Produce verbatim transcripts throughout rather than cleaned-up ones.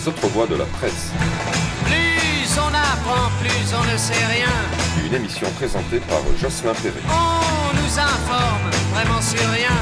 autres voix de la presse. Plus on apprend, plus on ne sait rien. Une émission présentée par Jocelyn Perret. On nous informe vraiment sur rien.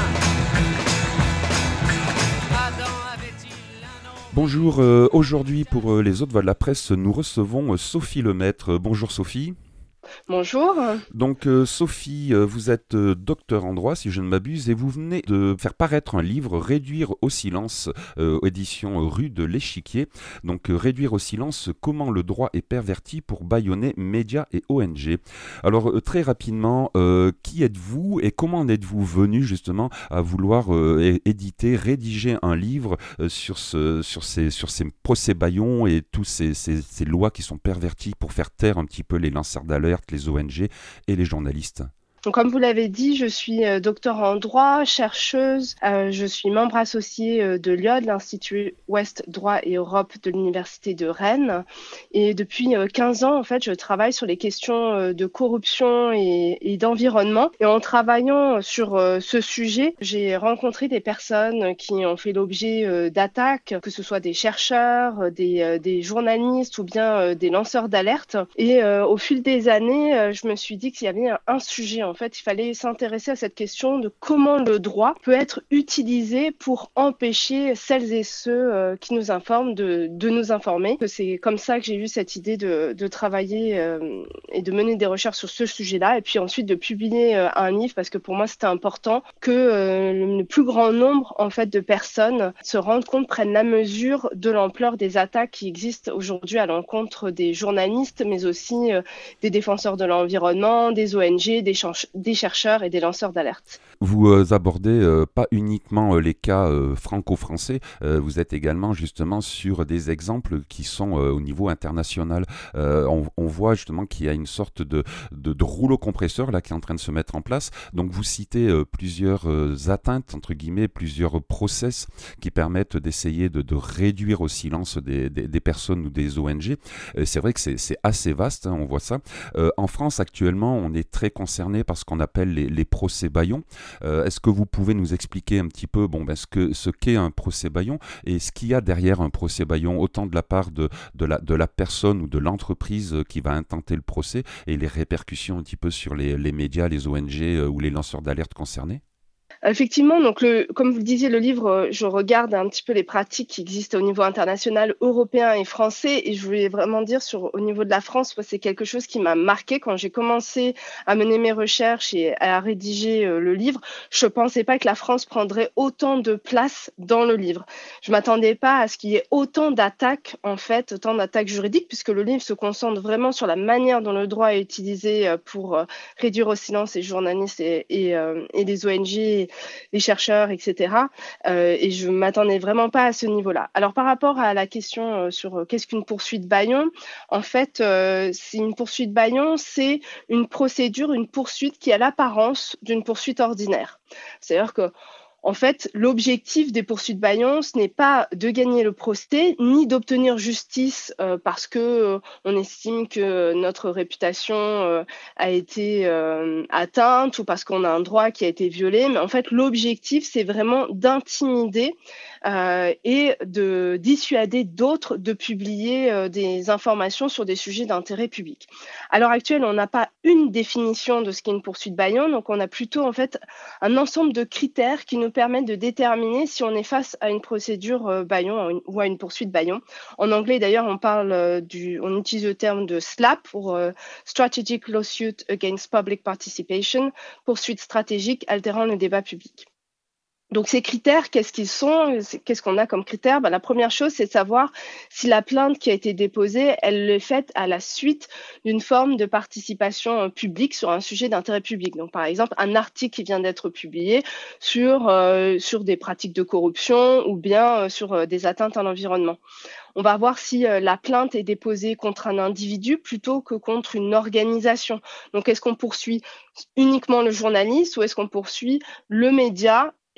Adam avait-il un nom? Bonjour, euh, aujourd'hui pour euh, les autres voix de la presse, nous recevons euh, Sophie Lemaître. Bonjour Sophie. Bonjour. Donc euh, Sophie, euh, vous êtes euh, docteur en droit si je ne m'abuse et vous venez de faire paraître un livre Réduire au silence, euh, édition Rue de l'Échiquier. Donc euh, Réduire au silence, comment le droit est perverti pour bâillonner médias et O N G. Alors euh, très rapidement, euh, qui êtes-vous et comment en êtes-vous venu justement à vouloir euh, é- éditer, rédiger un livre euh, sur, ce, sur, ces, sur ces procès bâillons et toutes ces, ces, ces lois qui sont perverties pour faire taire un petit peu les lanceurs d'alerte, les O N G et les journalistes? Donc, comme vous l'avez dit, je suis euh, docteur en droit, chercheuse. Euh, je suis membre associé euh, de l'I O D, l'Institut Ouest Droit et Europe de l'Université de Rennes. Et depuis euh, quinze ans, en fait, je travaille sur les questions euh, de corruption et, et d'environnement. Et en travaillant sur euh, ce sujet, j'ai rencontré des personnes qui ont fait l'objet euh, d'attaques, que ce soit des chercheurs, euh, des, euh, des journalistes ou bien euh, des lanceurs d'alerte. Et euh, au fil des années, euh, je me suis dit qu'il y avait un, un sujet. En fait, il fallait s'intéresser à cette question de comment le droit peut être utilisé pour empêcher celles et ceux euh, qui nous informent de, de nous informer. C'est comme ça que j'ai eu cette idée de, de travailler euh, et de mener des recherches sur ce sujet-là, et puis ensuite de publier euh, un livre, parce que pour moi c'était important que euh, le, le plus grand nombre en fait de personnes se rendent compte, prennent la mesure de l'ampleur des attaques qui existent aujourd'hui à l'encontre des journalistes, mais aussi euh, des défenseurs de l'environnement, des O N G, des ch- des chercheurs et des lanceurs d'alerte. Vous euh, abordez euh, pas uniquement euh, les cas euh, franco-français, euh, vous êtes également justement sur des exemples qui sont euh, au niveau international. Euh, on, on voit justement qu'il y a une sorte de, de, de rouleau compresseur là qui est en train de se mettre en place. Donc vous citez euh, plusieurs euh, atteintes, entre guillemets, plusieurs process qui permettent d'essayer de, de réduire au silence des, des, des personnes ou des O N G. Euh, c'est vrai que c'est, c'est assez vaste, hein, on voit ça. Euh, en France actuellement, on est très concerné par ce qu'on appelle les, les procès bâillons. Euh, est-ce que vous pouvez nous expliquer un petit peu bon, ben, ce, que, ce qu'est un procès bâillon et ce qu'il y a derrière un procès bâillon, autant de la part de, de, la, de la personne ou de l'entreprise qui va intenter le procès et les répercussions un petit peu sur les, les médias, les O N G euh, ou les lanceurs d'alerte concernés? Effectivement, donc le, comme vous le disiez, le livre, je regarde un petit peu les pratiques qui existent au niveau international, européen et français, et je voulais vraiment dire sur au niveau de la France, c'est quelque chose qui m'a marqué quand j'ai commencé à mener mes recherches et à rédiger euh, le livre. Je pensais pas que la France prendrait autant de place dans le livre. Je m'attendais pas à ce qu'il y ait autant d'attaques, en fait, autant d'attaques juridiques, puisque le livre se concentre vraiment sur la manière dont le droit est utilisé pour euh, réduire au silence les journalistes et, et, euh, et les O N G, les chercheurs, et cetera. Euh, et je m'attendais vraiment pas à ce niveau-là. Alors par rapport à la question euh, sur euh, qu'est-ce qu'une poursuite bâillon, en fait, euh, c'est une poursuite bâillon, c'est une procédure, une poursuite qui a l'apparence d'une poursuite ordinaire. C'est-à-dire que en fait, l'objectif des poursuites bâillons, ce n'est pas de gagner le procès, ni d'obtenir justice euh, parce que euh, on estime que notre réputation euh, a été euh, atteinte ou parce qu'on a un droit qui a été violé. Mais en fait, l'objectif, c'est vraiment d'intimider euh, et de dissuader d'autres de publier euh, des informations sur des sujets d'intérêt public. À l'heure actuelle, on n'a pas une définition de ce qu'est une poursuite bâillon, donc on a plutôt en fait un ensemble de critères qui nous permettent de déterminer si on est face à une procédure euh, bâillon ou à une poursuite bâillon. En anglais, d'ailleurs, on parle euh, du, on utilise le terme de SLAP pour euh, Strategic Lawsuit Against Public Participation, poursuite stratégique altérant le débat public. Donc ces critères, qu'est-ce qu'ils sont? Qu'est-ce qu'on a comme critères? Ben, la première chose, c'est de savoir si la plainte qui a été déposée, elle est faite à la suite d'une forme de participation publique sur un sujet d'intérêt public. Donc par exemple, un article qui vient d'être publié sur, euh, sur des pratiques de corruption ou bien euh, sur euh, des atteintes à l'environnement. On va voir si euh, la plainte est déposée contre un individu plutôt que contre une organisation. Donc est-ce qu'on poursuit uniquement le journaliste ou est-ce qu'on poursuit le média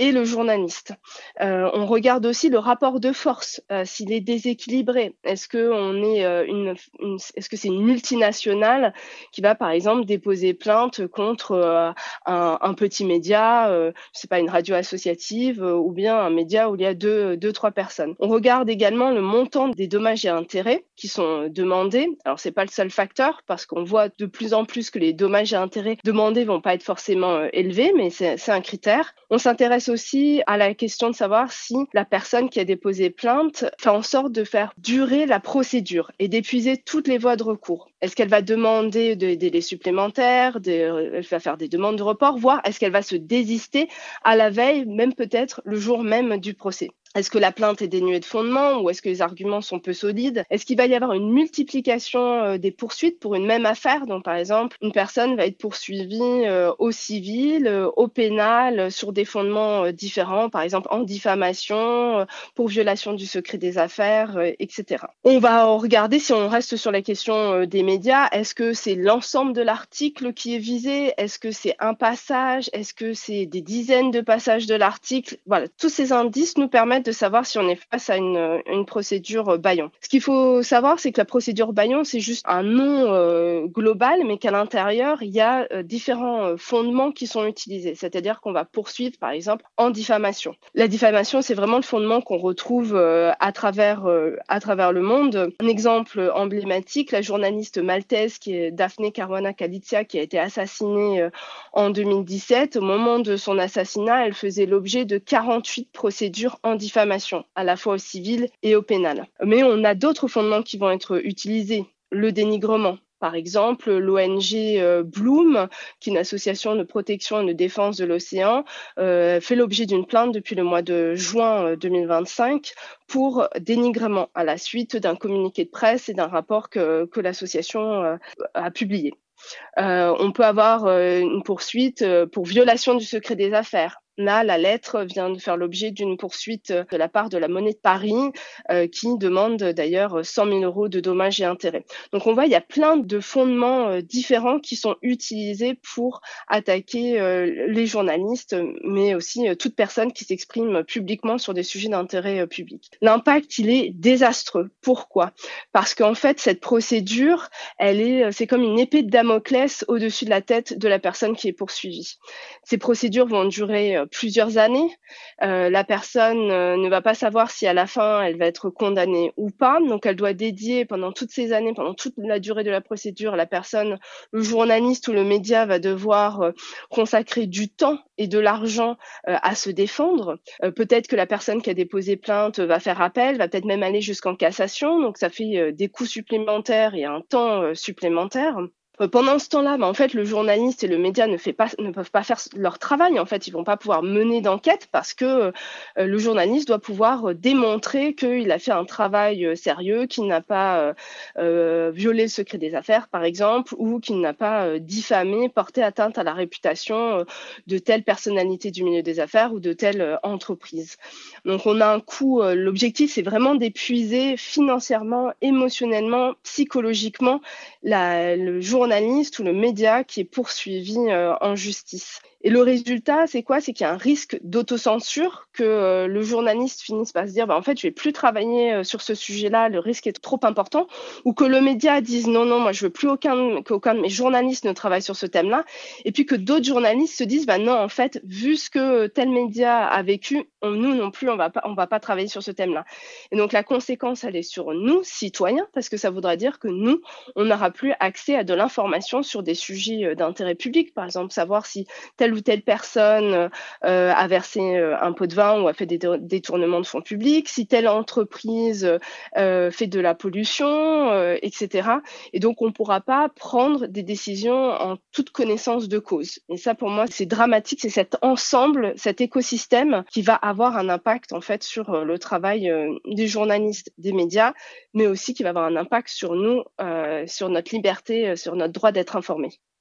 et le journaliste. Euh, on regarde aussi le rapport de force, euh, s'il est déséquilibré. Est-ce que on est euh, une, une- est-ce que c'est une multinationale qui va par exemple déposer plainte contre euh, un, un petit média, euh, je sais pas, une radio associative euh, ou bien un média où il y a deux, deux, trois personnes. On regarde également le montant des dommages et intérêts qui sont demandés. Alors c'est pas le seul facteur parce qu'on voit de plus en plus que les dommages et intérêts demandés vont pas être forcément euh, élevés, mais c'est, c'est un critère. On s'intéresse aussi à la question de savoir si la personne qui a déposé plainte fait en sorte de faire durer la procédure et d'épuiser toutes les voies de recours. Est-ce qu'elle va demander des délais supplémentaires, des, elle va faire des demandes de report, voire est-ce qu'elle va se désister à la veille, même peut-être le jour même du procès? Est-ce que la plainte est dénuée de fondement ou est-ce que les arguments sont peu solides? Est-ce qu'il va y avoir une multiplication euh, des poursuites pour une même affaire? Donc, par exemple, une personne va être poursuivie euh, au civil, euh, au pénal, euh, sur des fondements euh, différents, par exemple en diffamation, euh, pour violation du secret des affaires, euh, et cetera. On va regarder, si on reste sur la question euh, des médias, est-ce que c'est l'ensemble de l'article qui est visé? Est-ce que c'est un passage? Est-ce que c'est des dizaines de passages de l'article? Voilà, tous ces indices nous permettent de savoir si on est face à une, une procédure bâillon. Ce qu'il faut savoir, c'est que la procédure bâillon, c'est juste un nom euh, global, mais qu'à l'intérieur, il y a euh, différents euh, fondements qui sont utilisés. C'est-à-dire qu'on va poursuivre, par exemple, en diffamation. La diffamation, c'est vraiment le fondement qu'on retrouve euh, à travers euh, à travers le monde. Un exemple emblématique, la journaliste maltaise qui est Daphne Caruana Galizia, qui a été assassinée euh, en deux mille dix-sept. Au moment de son assassinat, elle faisait l'objet de quarante-huit procédures en diffamation. diffamation, à la fois au civil et au pénal. Mais on a d'autres fondements qui vont être utilisés. Le dénigrement. Par exemple, l'O N G euh, Bloom, qui est une association de protection et de défense de l'océan, euh, fait l'objet d'une plainte depuis le mois de juin deux mille vingt-cinq pour dénigrement à la suite d'un communiqué de presse et d'un rapport que, que l'association euh, a publié. Euh, on peut avoir euh, une poursuite euh, pour violation du secret des affaires. Là, la lettre vient de faire l'objet d'une poursuite de la part de la Monnaie de Paris euh, qui demande d'ailleurs cent mille euros de dommages et intérêts. Donc on voit, il y a plein de fondements euh, différents qui sont utilisés pour attaquer euh, les journalistes, mais aussi euh, toute personne qui s'exprime publiquement sur des sujets d'intérêt euh, public. L'impact, il est désastreux. Pourquoi? Parce qu'en fait, cette procédure, elle est, c'est comme une épée de Damoclès au-dessus de la tête de la personne qui est poursuivie. Ces procédures vont durer plusieurs années. Euh, la personne euh, ne va pas savoir si à la fin elle va être condamnée ou pas. Donc elle doit dédier pendant toutes ces années, pendant toute la durée de la procédure, la personne, le journaliste ou le média va devoir euh, consacrer du temps et de l'argent euh, à se défendre. Euh, peut-être que la personne qui a déposé plainte va faire appel, va peut-être même aller jusqu'en cassation. Donc ça fait euh, des coûts supplémentaires et un temps euh, supplémentaire. Pendant ce temps-là, bah, en fait, le journaliste et le média ne, fait pas, ne peuvent pas faire leur travail. En fait, ils vont pas pouvoir mener d'enquête parce que euh, le journaliste doit pouvoir démontrer qu'il a fait un travail euh, sérieux, qu'il n'a pas euh, euh, violé le secret des affaires, par exemple, ou qu'il n'a pas euh, diffamé, porté atteinte à la réputation euh, de telle personnalité du milieu des affaires ou de telle euh, entreprise. Donc, on a un coût. Euh, l'objectif, c'est vraiment d'épuiser financièrement, émotionnellement, psychologiquement la, le journaliste ou le média qui est poursuivi euh, en justice. Et le résultat, c'est quoi? C'est qu'il y a un risque d'autocensure, que euh, le journaliste finisse par se dire bah, en fait, je vais plus travailler euh, sur ce sujet-là, le risque est trop important, ou que le média dise non, non, moi je veux plus aucun, qu'aucun de mes journalistes ne travaille sur ce thème-là, et puis que d'autres journalistes se disent bah non, en fait, vu ce que tel média a vécu, on, nous non plus, on va pas, on va pas travailler sur ce thème-là. Et donc la conséquence, elle est sur nous, citoyens, parce que ça voudra dire que nous, on n'aura plus accès à de l'information sur des sujets d'intérêt public, par exemple, savoir si tel telle ou telle personne euh, a versé euh, un pot de vin ou a fait des détournements de fonds publics, si telle entreprise euh, fait de la pollution, euh, et cetera. Et donc, on ne pourra pas prendre des décisions en toute connaissance de cause. Et ça, pour moi, c'est dramatique. C'est cet ensemble, cet écosystème qui va avoir un impact, en fait, sur le travail euh, des journalistes, des médias, mais aussi qui va avoir un impact sur nous, euh, sur notre liberté, sur notre droit d'être informé.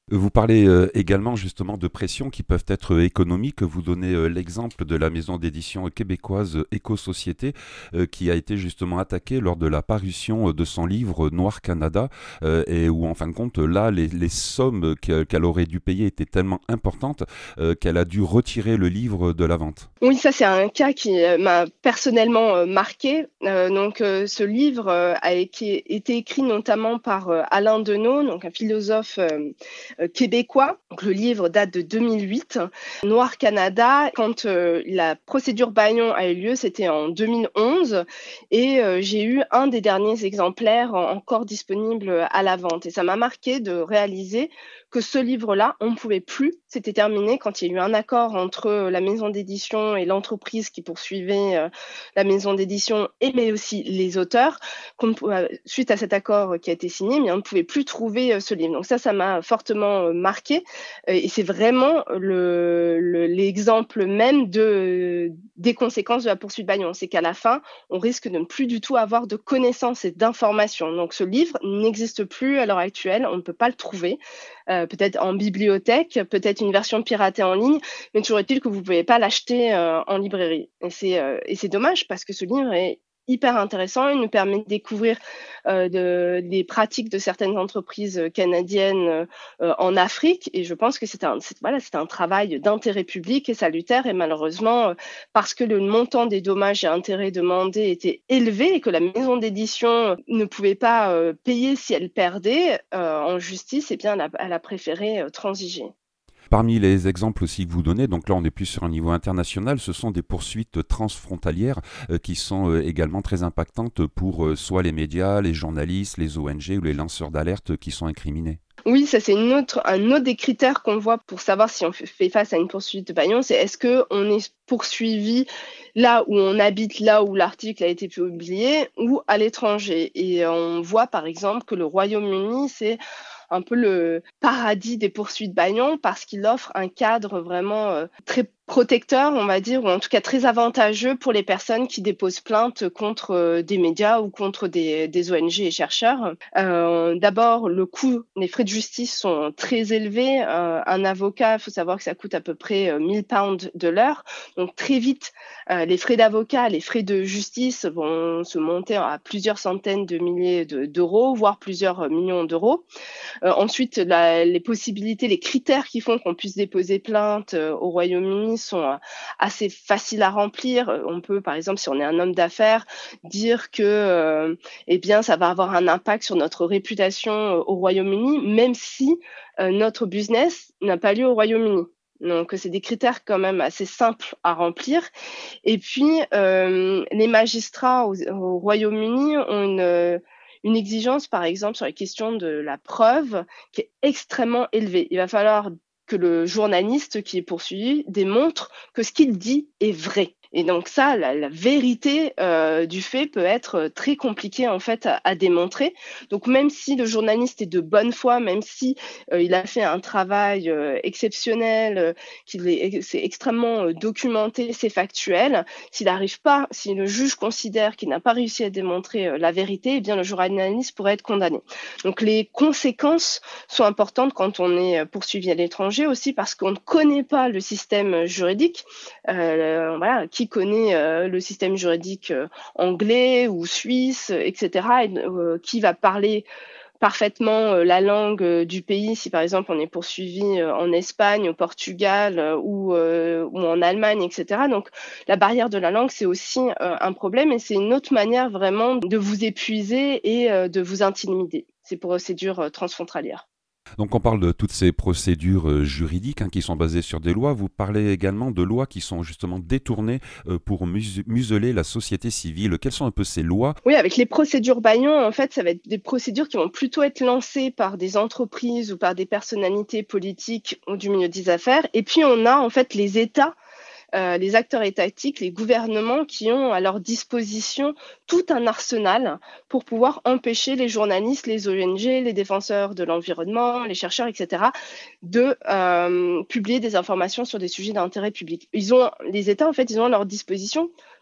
Vous parlez euh, également justement de pressions qui peuvent être euh, économiques. Vous donnez euh, l'exemple de la maison d'édition québécoise euh, Éco-Société euh, qui a été justement attaquée lors de la parution euh, de son livre euh, Noir Canada euh, et où en fin de compte là les, les sommes que- qu'elle aurait dû payer étaient tellement importantes euh, qu'elle a dû retirer le livre de la vente. Oui, ça c'est un cas qui euh, m'a personnellement euh, marqué. Euh, donc, euh, ce livre euh, a été, été écrit notamment par euh, Alain Deneau, donc un philosophe euh, euh, québécois. Donc, le livre date de deux mille huit. Noir Canada, quand euh, la procédure Bayon a eu lieu, c'était en deux mille onze, et euh, j'ai eu un des derniers exemplaires en- encore disponible à la vente. Et ça m'a marqué de réaliser que ce livre-là, on ne pouvait plus, c'était terminé quand il y a eu un accord entre la maison d'édition et l'entreprise qui poursuivait euh, la maison d'édition, et mais aussi les auteurs, qu'on ne pou- euh, suite à cet accord qui a été signé, mais on ne pouvait plus trouver euh, ce livre. Donc ça, ça m'a fortement euh, marqué, euh, et c'est vraiment le, le- l'exemple même de, des conséquences de la poursuite Bayon. C'est qu'à la fin, on risque de ne plus du tout avoir de connaissances et d'informations. Donc ce livre n'existe plus à l'heure actuelle, on ne peut pas le trouver. Euh, peut-être en bibliothèque, peut-être une version piratée en ligne, mais toujours est-il que vous ne pouvez pas l'acheter euh, en librairie. Et c'est, euh, et c'est dommage parce que ce livre est hyper intéressant. Il nous permet de découvrir euh, de, des pratiques de certaines entreprises canadiennes euh, en Afrique. Et je pense que c'est un, c'est, voilà, c'est un travail d'intérêt public et salutaire. Et malheureusement, euh, parce que le montant des dommages et intérêts demandés était élevé et que la maison d'édition ne pouvait pas euh, payer si elle perdait euh, en justice, eh bien, elle a, elle a préféré euh, transiger. Parmi les exemples aussi que vous donnez, donc là on est plus sur un niveau international, ce sont des poursuites transfrontalières euh, qui sont euh, également très impactantes pour euh, soit les médias, les journalistes, les O N G ou les lanceurs d'alerte qui sont incriminés. Oui, ça c'est une autre, un autre des critères qu'on voit pour savoir si on fait face à une poursuite de Bayon, c'est est-ce qu'on est poursuivi là où on habite, là où l'article a été publié, ou à l'étranger. Et on voit par exemple que le Royaume-Uni, c'est un peu le paradis des poursuites Bayon parce qu'il offre un cadre vraiment euh, très protecteur, on va dire, ou en tout cas très avantageux pour les personnes qui déposent plainte contre euh, des médias ou contre des, des O N G et chercheurs. Euh, d'abord, le coût, les frais de justice sont très élevés. Euh, un avocat, il faut savoir que ça coûte à peu près euh, mille pounds de l'heure. Donc très vite, euh, les frais d'avocat, les frais de justice vont se monter à plusieurs centaines de milliers de, d'euros, voire plusieurs millions d'euros. Euh, ensuite, la, les possibilités, les critères qui font qu'on puisse déposer plainte euh, au Royaume-Uni sont euh, assez faciles à remplir. Euh, On peut, par exemple, si on est un homme d'affaires, dire que, euh, eh bien, ça va avoir un impact sur notre réputation euh, au Royaume-Uni, même si euh, notre business n'a pas lieu au Royaume-Uni. Donc, c'est des critères quand même assez simples à remplir. Et puis, euh, les magistrats au, au Royaume-Uni ont une, euh, une exigence, par exemple, sur la question de la preuve qui est extrêmement élevée. Il va falloir que le journaliste qui est poursuivi démontre que ce qu'il dit est vrai. Et donc ça, la, la vérité euh, du fait peut être très compliquée en fait à, à démontrer. Donc même si le journaliste est de bonne foi, même si euh, il a fait un travail euh, exceptionnel, euh, qu'il est, c'est extrêmement euh, documenté, c'est factuel, s'il n'arrive pas, si le juge considère qu'il n'a pas réussi à démontrer euh, la vérité, eh bien le journaliste pourrait être condamné. Donc les conséquences sont importantes quand on est poursuivi à l'étranger aussi parce qu'on ne connaît pas le système juridique. Euh, voilà, qui connaît euh, le système juridique euh, anglais ou suisse, et cetera. Et, euh, qui va parler parfaitement euh, la langue euh, du pays si par exemple on est poursuivi euh, en Espagne, au Portugal euh, ou, euh, ou en Allemagne, et cetera. Donc la barrière de la langue c'est aussi euh, un problème et c'est une autre manière vraiment de vous épuiser et euh, de vous intimider, ces procédures euh, transfrontalières. Donc on parle de toutes ces procédures euh, juridiques hein, qui sont basées sur des lois. Vous parlez également de lois qui sont justement détournées euh, pour mus- museler la société civile. Quelles sont un peu ces lois? Oui, avec les procédures Bayon, en fait, ça va être des procédures qui vont plutôt être lancées par des entreprises ou par des personnalités politiques ou du milieu des affaires. Et puis, on a en fait les États, euh, les acteurs étatiques, les gouvernements qui ont à leur disposition tout un arsenal pour pouvoir empêcher les journalistes, les O N G, les défenseurs de l'environnement, les chercheurs, et cetera, de euh, publier des informations sur des sujets d'intérêt public. Ils ont, les États, en fait, ils ont à leur disposition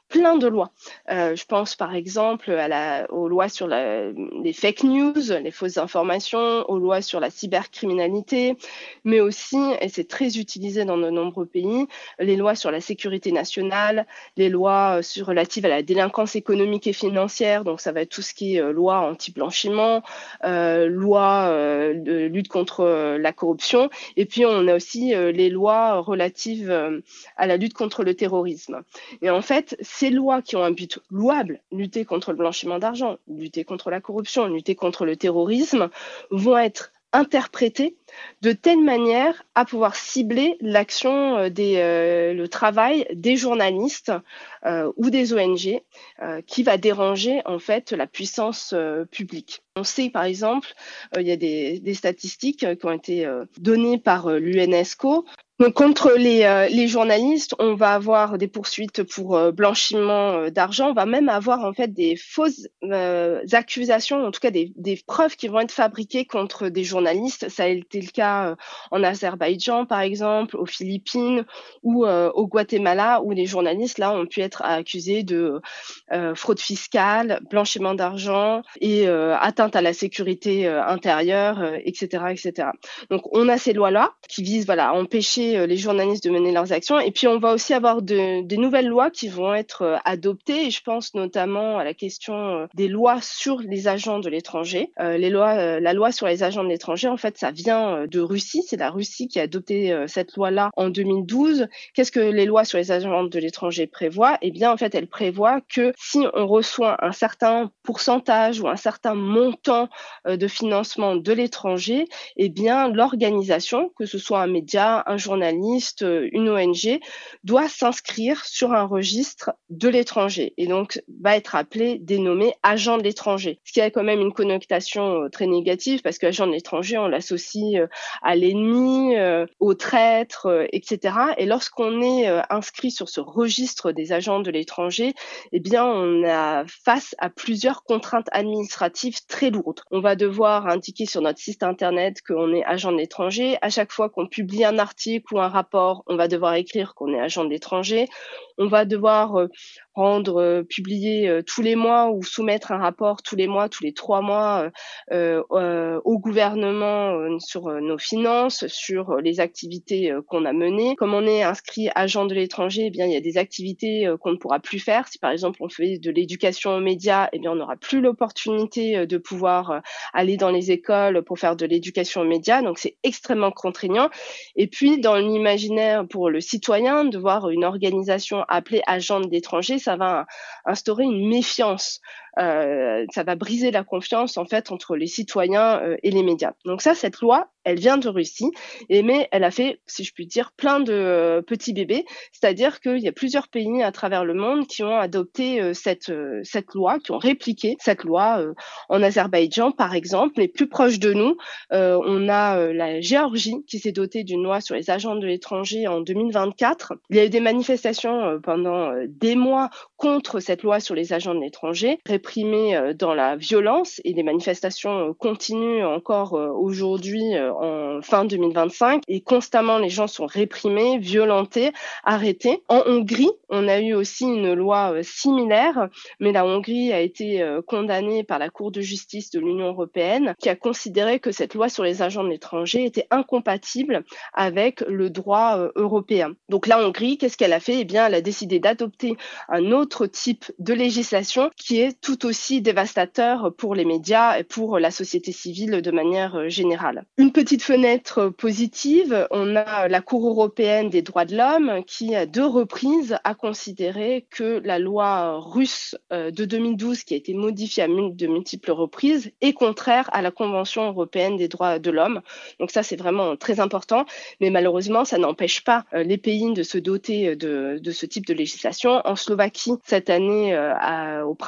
plein de lois. Euh, je pense par exemple à la, aux lois sur la, les fake news, les fausses informations, aux lois sur la cybercriminalité, mais aussi, et c'est très utilisé dans de nombreux pays, les lois sur la sécurité nationale, les lois sur, relatives à la délinquance économique et financière, donc ça va être tout ce qui est euh, loi anti-blanchiment, euh, loi euh, de lutte contre euh, la corruption, et puis on a aussi euh, les lois relatives euh, à la lutte contre le terrorisme. Et en fait, ces lois qui ont un but louable, lutter contre le blanchiment d'argent, lutter contre la corruption, lutter contre le terrorisme, vont être interprétées de telle manière à pouvoir cibler l'action des, euh, le travail des journalistes euh, ou des O N G euh, qui va déranger en fait la puissance euh, publique. On sait par exemple, euh, il y a des, des statistiques qui ont été euh, données par euh, l'UNESCO. Donc, contre les, euh, les journalistes, on va avoir des poursuites pour euh, blanchiment euh, d'argent. On va même avoir en fait des fausses euh, accusations, en tout cas des, des preuves qui vont être fabriquées contre des journalistes. Ça a été le cas euh, en Azerbaïdjan, par exemple, aux Philippines ou euh, au Guatemala, où les journalistes là ont pu être accusés de euh, fraude fiscale, blanchiment d'argent et euh, atteinte à la sécurité euh, intérieure, euh, et cetera, et cetera. Donc, on a ces lois-là qui visent voilà à empêcher les journalistes de mener leurs actions. Et puis, on va aussi avoir de, des nouvelles lois qui vont être adoptées. Et je pense notamment à la question des lois sur les agents de l'étranger. Euh, les lois, euh, la loi sur les agents de l'étranger, en fait, ça vient de Russie. C'est la Russie qui a adopté euh, cette loi-là en deux mille douze. Qu'est-ce que les lois sur les agents de l'étranger prévoient? Eh bien, en fait, elles prévoient que si on reçoit un certain pourcentage ou un certain montant euh, de financement de l'étranger, eh bien, l'organisation, que ce soit un média, un journaliste, journaliste, une O N G, doit s'inscrire sur un registre de l'étranger et donc va être appelé, dénommé agent de l'étranger. Ce qui a quand même une connotation très négative parce qu'agent de l'étranger, on l'associe à l'ennemi, au traître, et cetera. Et lorsqu'on est inscrit sur ce registre des agents de l'étranger, eh bien, on a face à plusieurs contraintes administratives très lourdes. On va devoir indiquer sur notre site internet qu'on est agent de l'étranger. À chaque fois qu'on publie un article ou un rapport, on va devoir écrire qu'on est agent de l'étranger. On va devoir euh, rendre, euh, publier euh, tous les mois ou soumettre un rapport tous les mois, tous les trois mois euh, euh, au gouvernement euh, sur euh, nos finances, sur euh, les activités euh, qu'on a menées. Comme on est inscrit agent de l'étranger, eh bien il y a des activités euh, qu'on ne pourra plus faire. Si par exemple on fait de l'éducation aux médias, eh bien on n'aura plus l'opportunité euh, de pouvoir euh, aller dans les écoles pour faire de l'éducation aux médias. Donc c'est extrêmement contraignant. Et puis dans l'imaginaire pour le citoyen, de voir une organisation appelée agent de l'étranger, ça va instaurer une méfiance. Euh, ça va briser la confiance en fait entre les citoyens euh, et les médias. Donc ça, cette loi, elle vient de Russie, et mais elle a fait, si je puis dire, plein de euh, petits bébés. C'est-à-dire qu'il y a plusieurs pays à travers le monde qui ont adopté euh, cette euh, cette loi, qui ont répliqué cette loi. Euh, en Azerbaïdjan, par exemple, mais plus proche de nous, euh, on a euh, la Géorgie qui s'est dotée d'une loi sur les agents de l'étranger en deux mille vingt-quatre. Il y a eu des manifestations euh, pendant euh, des mois contre cette loi sur les agents de l'étranger, réprimée dans la violence, et les manifestations continuent encore aujourd'hui en fin deux mille vingt-cinq, et constamment les gens sont réprimés, violentés, arrêtés. En Hongrie, on a eu aussi une loi similaire, mais la Hongrie a été condamnée par la Cour de justice de l'Union européenne, qui a considéré que cette loi sur les agents de l'étranger était incompatible avec le droit européen. Donc la Hongrie, qu'est-ce qu'elle a fait? Eh bien, elle a décidé d'adopter un autre type de législation qui est tout aussi dévastateur pour les médias et pour la société civile de manière générale. Une petite fenêtre positive, on a la Cour européenne des droits de l'homme qui, à deux reprises, a considéré que la loi russe de deux mille douze, qui a été modifiée à de multiples reprises, est contraire à la Convention européenne des droits de l'homme. Donc ça, c'est vraiment très important, mais malheureusement, ça n'empêche pas les pays de se doter de, de ce type de législation. En Slovaquie, cette année, à, au printemps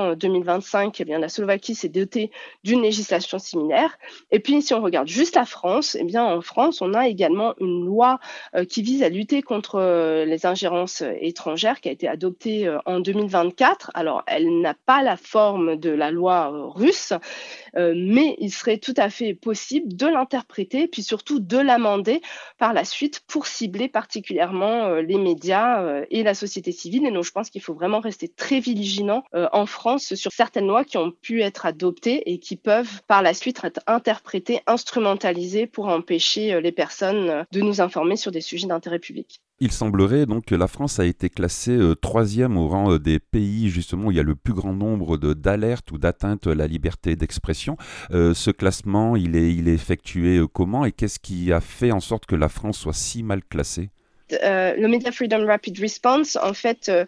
l'horizon deux mille vingt-cinq, eh bien, la Slovaquie s'est dotée d'une législation similaire. Et puis, si on regarde juste la France, eh bien, en France, on a également une loi euh, qui vise à lutter contre euh, les ingérences étrangères qui a été adoptée euh, en deux mille vingt-quatre. Alors, elle n'a pas la forme de la loi euh, russe, euh, mais il serait tout à fait possible de l'interpréter, puis surtout de l'amender par la suite pour cibler particulièrement euh, les médias euh, et la société civile. Et donc, je pense qu'il faut vraiment rester très vigilant euh, en France sur certaines lois qui ont pu être adoptées et qui peuvent par la suite être interprétées, instrumentalisées pour empêcher euh, les personnes euh, de nous informer sur des sujets d'intérêt public. Il semblerait donc que la France a été classée euh, troisième au rang euh, des pays justement où il y a le plus grand nombre de, d'alertes ou d'atteintes à la liberté d'expression. Euh, ce classement, il est, il est effectué euh, comment et qu'est-ce qui a fait en sorte que la France soit si mal classée ? Euh, le Media Freedom Rapid Response, en fait, euh,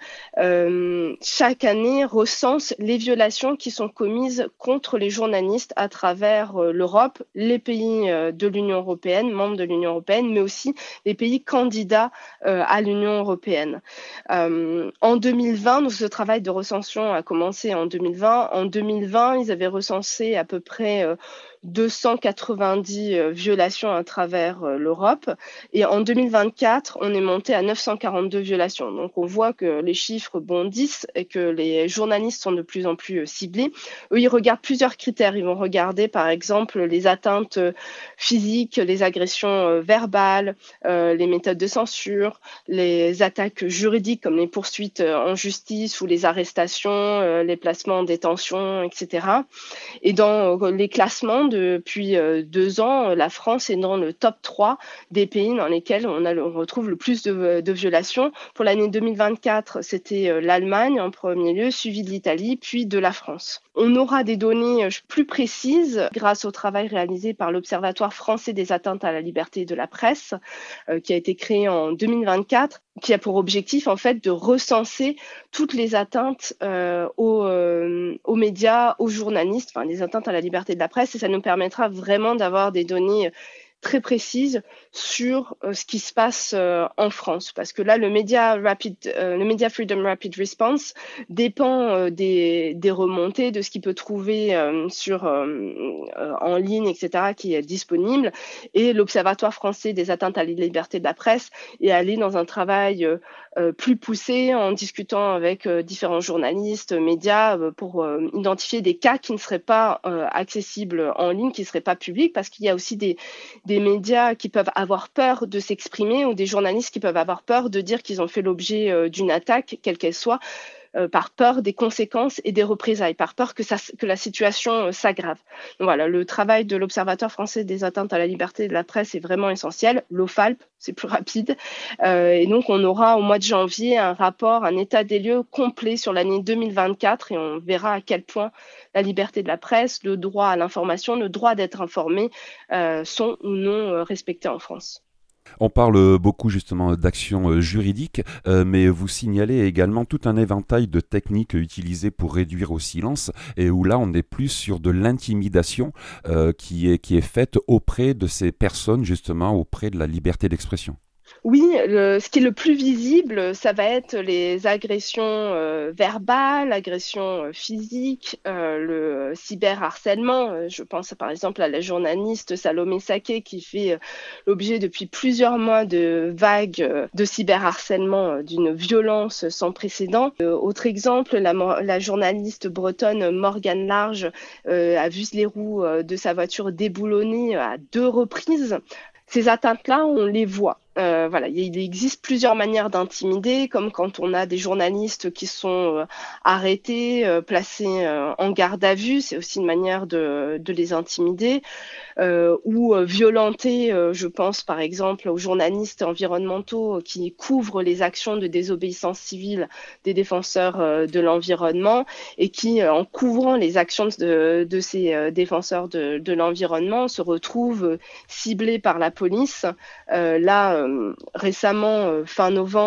euh, chaque année recense les violations qui sont commises contre les journalistes à travers euh, l'Europe, les pays euh, de l'Union européenne, membres de l'Union européenne, mais aussi les pays candidats euh, à l'Union européenne. Euh, en deux mille vingt, donc ce travail de recension a commencé en deux mille vingt. En deux mille vingt, ils avaient recensé à peu près euh, deux cent quatre-vingt-dix euh, violations à travers euh, l'Europe. Et en deux mille vingt-quatre, on est monté à neuf cent quarante-deux violations. Donc on voit que les chiffres bondissent et que les journalistes sont de plus en plus euh, ciblés. Eux, ils regardent plusieurs critères. Ils vont regarder par exemple les atteintes euh, physiques, les agressions euh, verbales, euh, les méthodes de censure, les attaques juridiques comme les poursuites euh, en justice ou les arrestations, euh, les placements en détention, et cetera. Et dans euh, les classements, depuis euh, deux ans, la France est dans le top trois des pays dans lesquels on, a, on retrouve le plus de, de violations. Pour l'année deux mille vingt-quatre, c'était euh, l'Allemagne en premier lieu, suivi de l'Italie, puis de la France. On aura des données plus précises grâce au travail réalisé par l'Observatoire français des atteintes à la liberté de la presse, euh, qui a été créé en deux mille vingt-quatre, qui a pour objectif en fait de recenser toutes les atteintes euh, aux, euh, aux médias, aux journalistes, enfin les atteintes à la liberté de la presse, et ça nous permettra vraiment d'avoir des données très précises sur euh, ce qui se passe euh, en France, parce que là le Media Rapid, euh, le Media Freedom Rapid Response dépend euh, des, des remontées, de ce qu'il peut trouver euh, sur euh, euh, en ligne, et cetera, qui est disponible. Et l'Observatoire français des atteintes à la liberté de la presse est allé dans un travail euh, euh, plus poussé en discutant avec euh, différents journalistes, médias, euh, pour euh, identifier des cas qui ne seraient pas euh, accessibles en ligne, qui ne seraient pas publics, parce qu'il y a aussi des des médias qui peuvent avoir peur de s'exprimer ou des journalistes qui peuvent avoir peur de dire qu'ils ont fait l'objet euh, d'une attaque, quelle qu'elle soit, euh, par peur des conséquences et des représailles, par peur que, ça, que la situation euh, s'aggrave. Donc voilà, le travail de l'Observatoire français des atteintes à la liberté de la presse est vraiment essentiel. L'OFALP, c'est plus rapide. Euh, et donc, on aura au mois de janvier un rapport, un état des lieux complet sur l'année deux mille vingt-quatre et on verra à quel point la liberté de la presse, le droit à l'information, le droit d'être informé euh, sont ou non euh, respectés en France. On parle beaucoup justement d'actions juridiques, euh, mais vous signalez également tout un éventail de techniques utilisées pour réduire au silence, et où là on est plus sur de l'intimidation euh, qui est, qui est faite auprès de ces personnes, justement auprès de la liberté d'expression. Oui, le, ce qui est le plus visible, ça va être les agressions euh, verbales, agressions euh, physiques, euh, le cyberharcèlement. Euh, je pense par exemple à la journaliste Salomé Saké qui fait euh, l'objet depuis plusieurs mois de vagues euh, de cyberharcèlement euh, d'une violence sans précédent. Euh, autre exemple, la, la journaliste bretonne Morgane Large euh, a vu les roues euh, de sa voiture déboulonnées à deux reprises. Ces atteintes-là, on les voit. Euh, voilà, il existe plusieurs manières d'intimider, comme quand on a des journalistes qui sont euh, arrêtés, euh, placés euh, en garde à vue, c'est aussi une manière de, de les intimider, euh, ou euh, violenter, euh, je pense par exemple aux journalistes environnementaux qui couvrent les actions de désobéissance civile des défenseurs euh, de l'environnement et qui, euh, en couvrant les actions de, de ces euh, défenseurs de, de l'environnement, se retrouvent ciblés par la police. Euh, là, Euh, récemment, euh, fin novembre,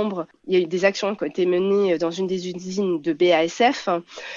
il y a eu des actions qui ont été menées dans une des usines de B A S F.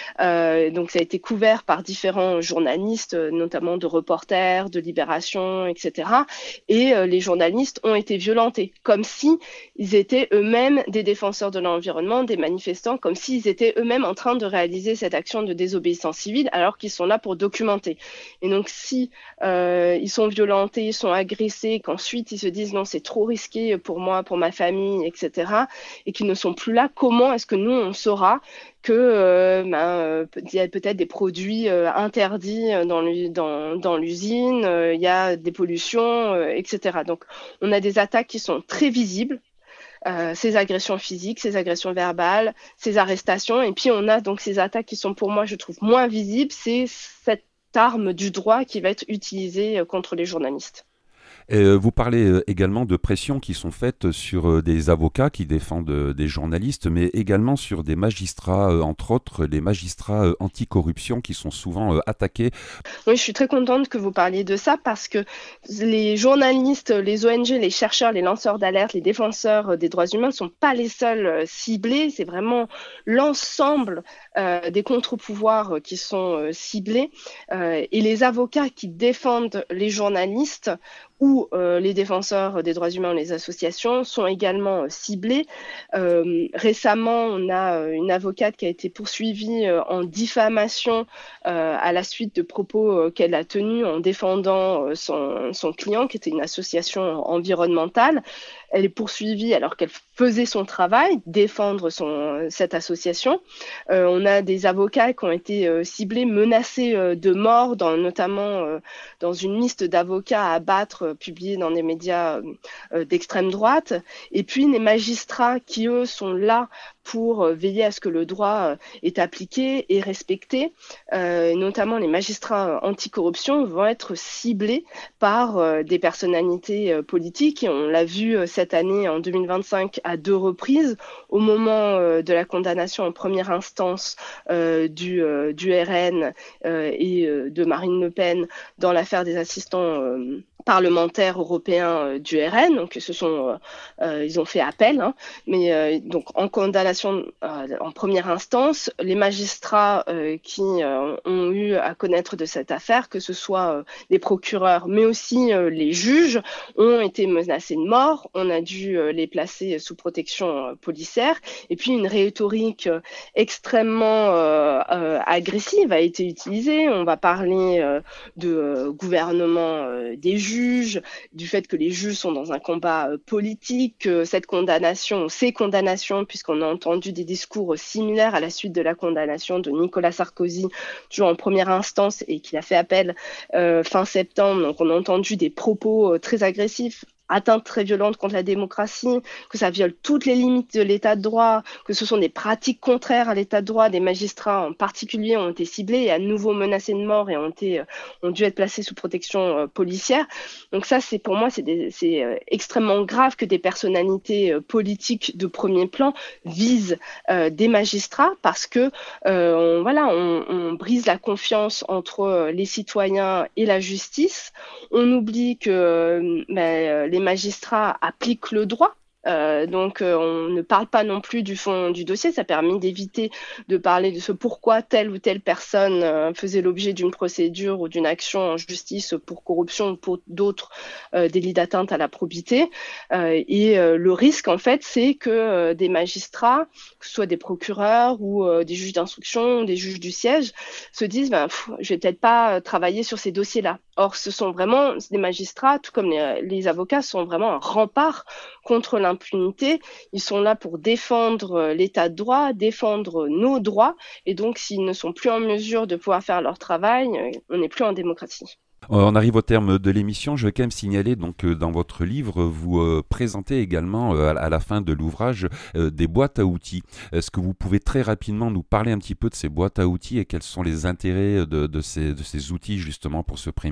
Euh, donc, ça a été couvert par différents journalistes, notamment de Reporters, de Libération, et cetera. Et euh, les journalistes ont été violentés, comme si ils étaient eux-mêmes des défenseurs de l'environnement, des manifestants, comme s'ils étaient eux-mêmes en train de réaliser cette action de désobéissance civile, alors qu'ils sont là pour documenter. Et donc, si euh, ils sont violentés, ils sont agressés, qu'ensuite ils se disent non, c'est trop risqué pour moi, pour ma famille, et cetera, et qu'ils ne sont plus là, comment est-ce que nous, on saura que euh, ben, euh, il y a peut-être des produits euh, interdits dans, dans, dans l'usine, euh, il y a des pollutions, euh, et cetera. Donc, on a des attaques qui sont très visibles, euh, ces agressions physiques, ces agressions verbales, ces arrestations, et puis on a donc ces attaques qui sont pour moi, je trouve, moins visibles, c'est cette arme du droit qui va être utilisée contre les journalistes. Et vous parlez également de pressions qui sont faites sur des avocats qui défendent des journalistes, mais également sur des magistrats, entre autres les magistrats anticorruption qui sont souvent attaqués. Oui, je suis très contente que vous parliez de ça parce que les journalistes, les O N G, les chercheurs, les lanceurs d'alerte, les défenseurs des droits humains ne sont pas les seuls ciblés, c'est vraiment l'ensemble euh, des contre-pouvoirs qui sont euh, ciblés. Euh, et les avocats qui défendent les journalistes ou euh, les défenseurs des droits humains ou les associations sont également euh, ciblés. Euh, récemment, on a euh, une avocate qui a été poursuivie euh, en diffamation euh, à la suite de propos euh, qu'elle a tenus en défendant euh, son, son client, qui était une association environnementale. Elle est poursuivie alors qu'elle faisait son travail, défendre son, cette association. Euh, on a des avocats qui ont été euh, ciblés, menacés euh, de mort, dans, notamment euh, dans une liste d'avocats à abattre euh, publiée dans des médias euh, d'extrême droite. Et puis les magistrats qui, eux, sont là pour euh, veiller à ce que le droit euh, est appliqué et respecté. Euh, notamment les magistrats anticorruption vont être ciblés par euh, des personnalités euh, politiques. Et on l'a vu euh, cette année, en deux mille vingt-cinq, à deux reprises, au moment euh, de la condamnation en première instance euh, du, euh, du R N euh, et euh, de Marine Le Pen dans l'affaire des assistants euh, parlementaires européens euh, du R N. Donc, ce sont, euh, euh, ils ont fait appel, hein, mais euh, donc en condamnation euh, en première instance, les magistrats euh, qui euh, ont eu à connaître de cette affaire, que ce soit euh, les procureurs, mais aussi euh, les juges, ont été menacés de mort. On a dû euh, les placer sous protection euh, policière. Et puis, une rhétorique euh, extrêmement euh, euh, agressive a été utilisée. On va parler euh, de euh, gouvernement euh, des juges, du fait que les juges sont dans un combat euh, politique, que cette condamnation, ces condamnations, puisqu'on a entendu des discours similaires à la suite de la condamnation de Nicolas Sarkozy, toujours en première instance, et qu'il a fait appel euh, fin septembre. Donc, on a entendu des propos euh, très agressifs, atteinte très violente contre la démocratie, que ça viole toutes les limites de l'état de droit, que ce sont des pratiques contraires à l'état de droit. Des magistrats en particulier ont été ciblés et à nouveau menacés de mort et ont, été, ont dû être placés sous protection euh, policière. Donc ça, c'est pour moi, c'est, des, c'est euh, extrêmement grave que des personnalités euh, politiques de premier plan visent euh, des magistrats parce que euh, on, voilà, on, on brise la confiance entre euh, les citoyens et la justice. On oublie que euh, ben, les magistrats appliquent le droit. Euh, donc, euh, on ne parle pas non plus du fond du dossier. Ça permet d'éviter de parler de ce pourquoi telle ou telle personne euh, faisait l'objet d'une procédure ou d'une action en justice pour corruption ou pour d'autres euh, délits d'atteinte à la probité. Euh, et euh, le risque, en fait, c'est que euh, des magistrats, que ce soit des procureurs ou euh, des juges d'instruction, des juges du siège, se disent ben, pff, je vais peut-être pas travailler sur ces dossiers-là. Or, ce sont vraiment des magistrats, tout comme les, les avocats, sont vraiment un rempart contre l'impunité. Ils sont là pour défendre l'état de droit, défendre nos droits. Et donc, s'ils ne sont plus en mesure de pouvoir faire leur travail, on n'est plus en démocratie. On arrive au terme de l'émission. Je vais quand même signaler donc que dans votre livre, vous euh, présentez également euh, à la fin de l'ouvrage euh, des boîtes à outils. Est-ce que vous pouvez très rapidement nous parler un petit peu de ces boîtes à outils et quels sont les intérêts de, de, ces, de ces outils justement pour se prémunir ?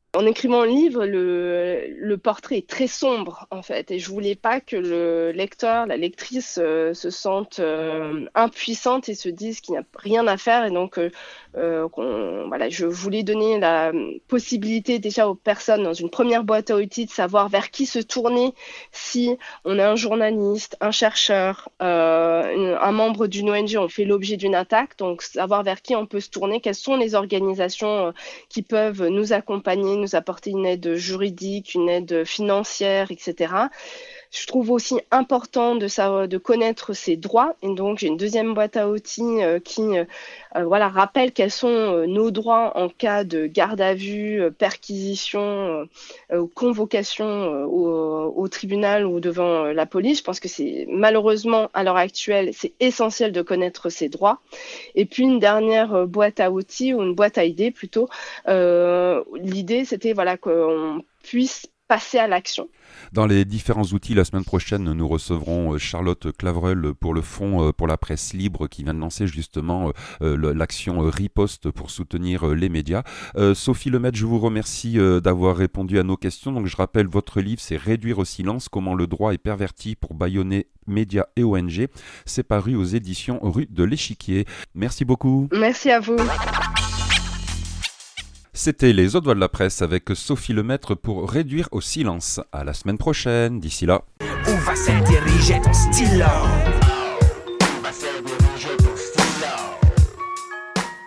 En écrivant le livre, le, le portrait est très sombre en fait, et je voulais pas que le lecteur, la lectrice euh, se sente euh, impuissante et se dise qu'il n'y a rien à faire. Et donc, euh, euh, qu'on, voilà, je voulais donner la possibilité déjà aux personnes dans une première boîte à outils de savoir vers qui se tourner si on est un journaliste, un chercheur, euh, un membre d'une O N G, on fait l'objet d'une attaque. Donc, savoir vers qui on peut se tourner, quelles sont les organisations euh, qui peuvent nous accompagner, nous apporter une aide juridique, une aide financière, et cetera. Je trouve aussi important de savoir, de connaître ses droits. Et donc, j'ai une deuxième boîte à outils euh, qui euh, voilà, rappelle quels sont euh, nos droits en cas de garde à vue, euh, perquisition, euh, convocation euh, au, au tribunal ou devant euh, la police. Je pense que c'est malheureusement, à l'heure actuelle, c'est essentiel de connaître ses droits. Et puis, une dernière euh, boîte à outils, ou une boîte à idées plutôt. Euh, l'idée, c'était voilà, qu'on puisse passer à l'action. Dans les différents outils, la semaine prochaine, nous recevrons Charlotte Claverel pour le Fonds pour la presse libre qui vient de lancer justement l'action Riposte pour soutenir les médias. Euh, Sophie Lemaitre, je vous remercie d'avoir répondu à nos questions. Donc, je rappelle, votre livre, c'est Réduire au silence, comment le droit est perverti pour bâillonner médias et O N G. C'est paru aux éditions Rue de l'Échiquier. Merci beaucoup. Merci à vous. C'était Les Autres Voix de la Presse avec Sophie Lemaitre pour Réduire au silence. À la semaine prochaine. D'ici là. Où va s'intériger ton stylo?